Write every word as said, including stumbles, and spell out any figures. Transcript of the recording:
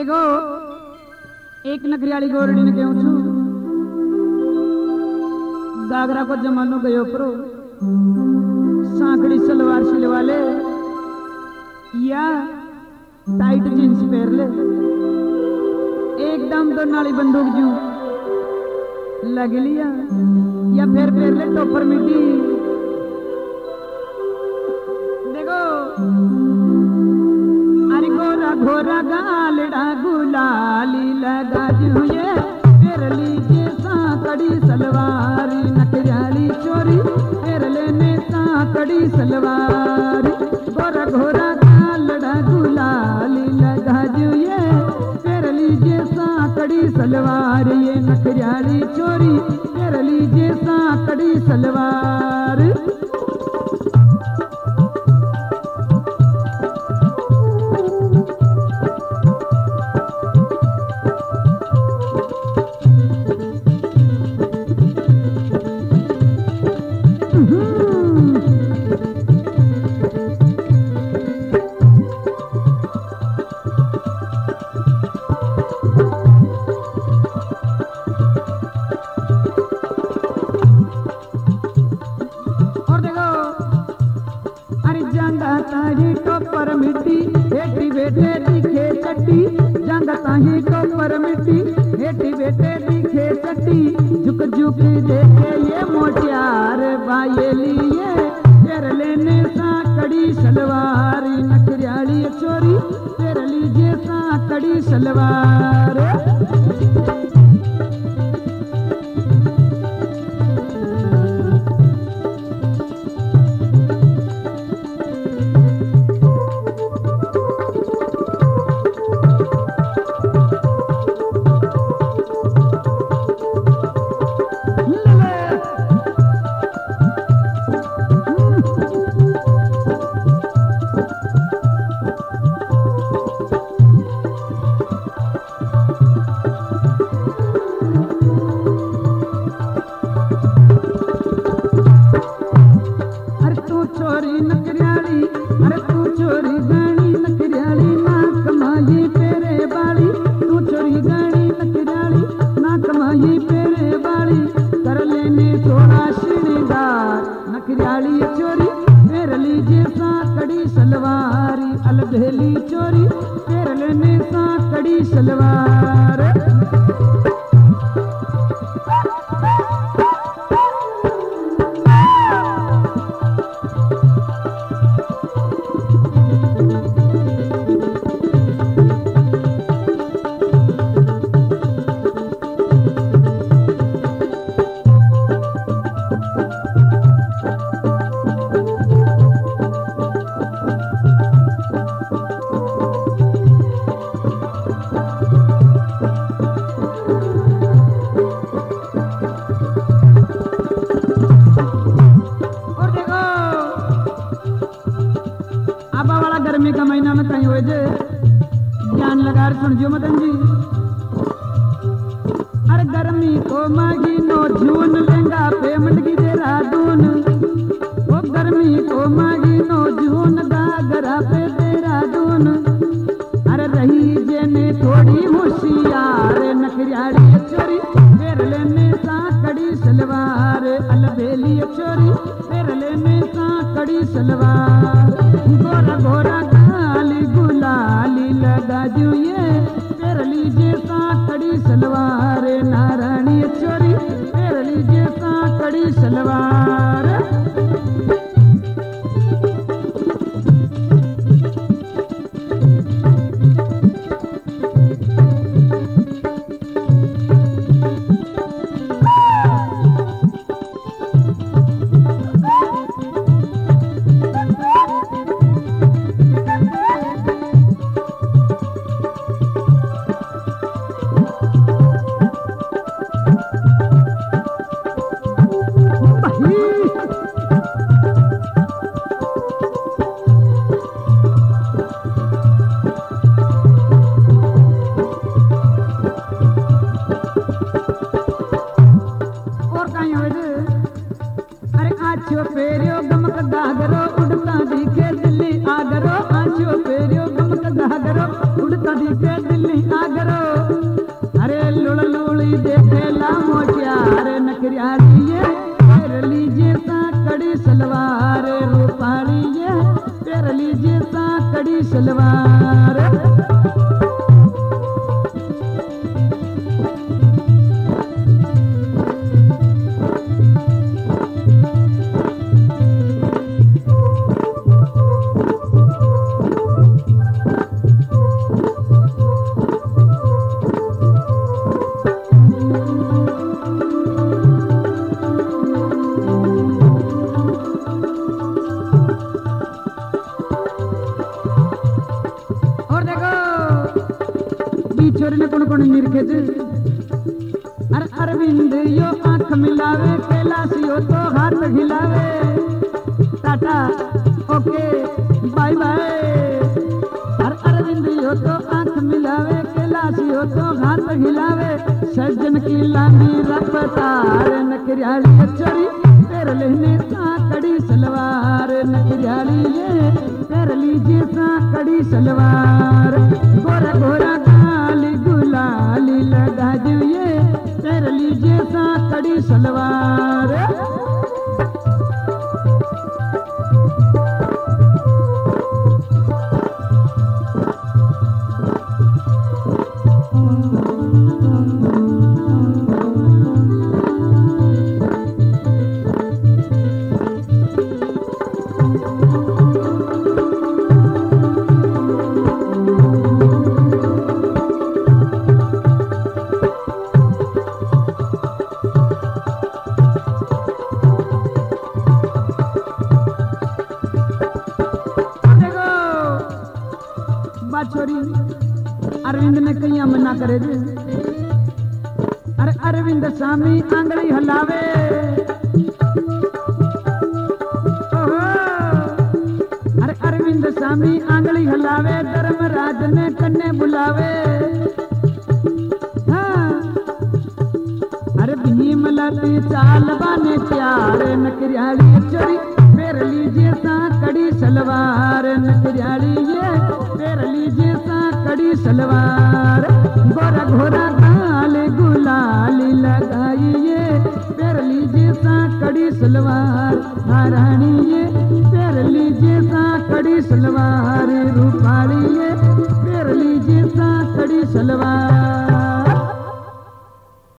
देखो एक नखरियाली गोरड़ी ने कहूं छू गागरा को जमानो गयो परो सांकड़ी सलवार सिलवा ले या टाइट जींस पहन ले एकदम तो नाली बंदूक जू लग लिया या फिर पहन ले टोपर मिट्टी। देखो अरे गोरा घोरा गालड़ा गुलाली लगा जुए फिर लीजिए सांकड़ी सलवारी नखरियाली चोरी फिर लेने सांकड़ी सलवारी गोरा घोरा गालड़ा गुलाली लगा जुए फिर लीजिए सांकड़ी सलवार ये नखरियाली चोरी फिर लीजिए सांकड़ी सलवार। झुक झुक देखे ये मोटियार बाये लिए फिर लेने सांकड़ी सलवारी नखरियाली चोरी फिर लीजिए सांकड़ी सलवार। नखरियाली चोरी फिर लीजिए सांकड़ी सलवारी अलबेली चोरी फिर लेने सांकड़ी सलवार। गर्मी का महीना में कहीं हुए जे ज्ञान लगा सुन जो मदन जी। अरे गर्मी को मागी नो जून लेंगा पेमेंट की दे रादून वो गर्मी को मागी नो जून गागरा पे दे रादून। अरे रही जेने थोड़ी होशियार नखरियाली चोरी फिर लेने सांकड़ी सलवार अलबेली चोरी फिर लेने सांकड़ी सलवार। गोरा गोरा गाली गुलाली लगा जुए फिर लीजिए सांकड़ी सलवार नारायणी चोरी फिर लीजिए सांकड़ी सलवार। कड़ी सलवार। छोरी ने कौन कौन निरखे अर अरविंद यो आंख मिलावे, कैलाशियो तो हाथ हिलावे। Tata okay bye bye. अर अरविंद यो तो आंख मिलावे, कैलाशियो तो हाथ हिलावे। सज्जन की लांबी रफ्तार नकरियाली छोरी पैर लेने सा कड़ी सलवार। नकरियाली ये पैर लीजिए सा कड़ी सलवार। गोरा गोरा गाली गुलाली लगा दिए पैर लीजिए सा कड़ी सलवार। छोरी अरविंद ने कहीं मना करे दे। अरे अरविंद स्वामी आंगली हलावे। ओहो अरे अरविंद स्वामी आंगली हलावे। धर्मराज ने कन्ने बुलावे। हाँ अरे भीम लती चाल बाने प्यारे नकरियाली छोरी पैर लीजिए सा कड़ी सलवार। नकरियाली ये पैर लीजिए सा कड़ी सलवार। गोरा घोरा गाल गुलाली लगाइए पैर लीजिए सा कड़ी सलवार। महारानी ये पैर लीजिए सा कड़ी सलवार।